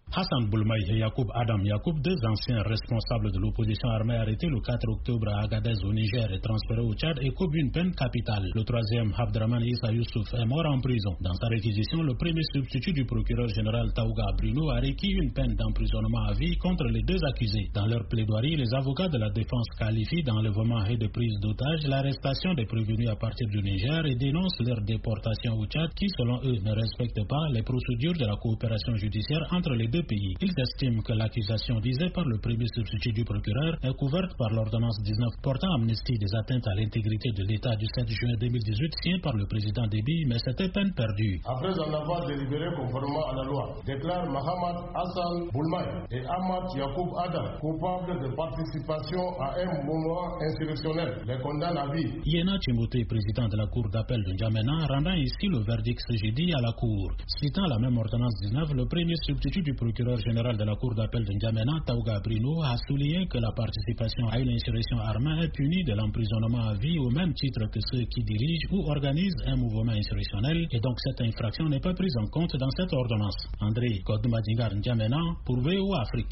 Hassan Boulmaï et Adam Yacoub, deux anciens responsables de l'opposition armée arrêtés le 4 octobre à Agadez au Niger et transférés au Tchad, écopent une peine capitale. Le troisième, Abdraman Issa Youssouf, est mort en prison. Dans sa réquisition, le premier substitut du procureur général Taouga Bruno a requis une peine d'emprisonnement à vie contre les deux accusés. Dans leur plaidoirie, les avocats de la défense qualifient d'enlèvement et de prise d'otages l'arrestation des prévenus à partir du Niger et dénoncent leur déportation au Tchad qui, selon eux, ne respecte pas les procédures de la coopération judiciaire entre les deux pays. Ils estiment que l'accusation visée par le premier substitut du procureur est couverte par l'ordonnance 19 portant amnistie des atteintes à l'intégrité de l'État du 7 juin 2018 signée par le président Déby, mais c'était peine perdue. Après en avoir délibéré conformément à la loi, déclare Mohamed Hassan Boulmaï et Ahmad Yacoub Adam coupables de participation à un mouvement insurrectionnel. Les condamne à vie. Yéna Timothée, président de la Cour d'appel de N'Djamena, rendant ici le verdict ce jeudi à la Cour. Citant la même ordonnance 19, le premier substitut du procureur général de la Cour d'appel de N'Djamena, Taouga Bruno, a souligné que la participation à une insurrection armée est punie de l'emprisonnement à vie au même titre que ceux qui dirigent ou organisent un mouvement insurrectionnel et donc cette infraction n'est pas prise en compte dans cette ordonnance. André Kodoumadingar N'Djamena pour VO Afrique.